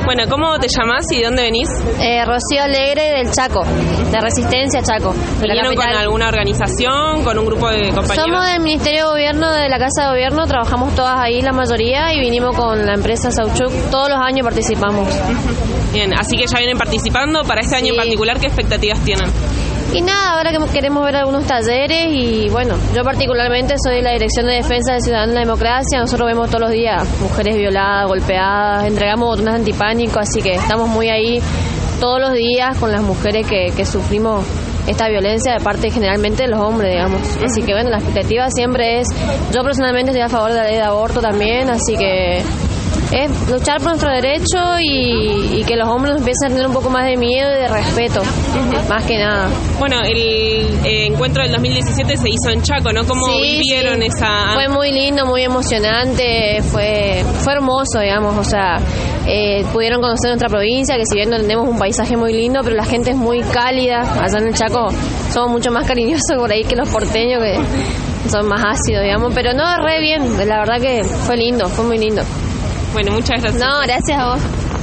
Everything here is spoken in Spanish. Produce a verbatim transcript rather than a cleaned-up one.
Bueno, ¿cómo te llamás y de dónde venís? Eh, Rocío Alegre del Chaco, de Resistencia Chaco. ¿Vinieron con alguna organización, con un grupo de compañeros? Somos del Ministerio de Gobierno, de la Casa de Gobierno, trabajamos todas ahí la mayoría y vinimos con la empresa Sauchuc, todos los años participamos. Bien, así que ya vienen participando. Para este año sí. En particular, ¿qué expectativas tienen? Y nada, ahora que queremos ver algunos talleres y bueno, yo particularmente soy de la Dirección de Defensa del Ciudadano y la Democracia. Nosotros vemos todos los días mujeres violadas, golpeadas, entregamos botones antipánico, así que estamos muy ahí todos los días con las mujeres que, que sufrimos esta violencia de parte generalmente de los hombres, digamos. Así que bueno, la expectativa siempre es, yo personalmente estoy a favor de la ley de aborto también, así que es luchar por nuestro derecho y, y que los hombres empiecen a tener un poco más de miedo y de respeto, uh-huh. más que nada. Bueno, el eh, encuentro del dos mil diecisiete se hizo en Chaco, ¿no? ¿Cómo sí, vivieron sí. esa...? Fue muy lindo, muy emocionante, fue fue hermoso, digamos, o sea, eh, pudieron conocer nuestra provincia, que si bien no tenemos un paisaje muy lindo, pero la gente es muy cálida. Allá en el Chaco somos mucho más cariñosos por ahí que los porteños, que son más ácidos, digamos, pero no, re bien, la verdad que fue lindo, fue muy lindo. Bueno, muchas gracias. No, gracias a vos.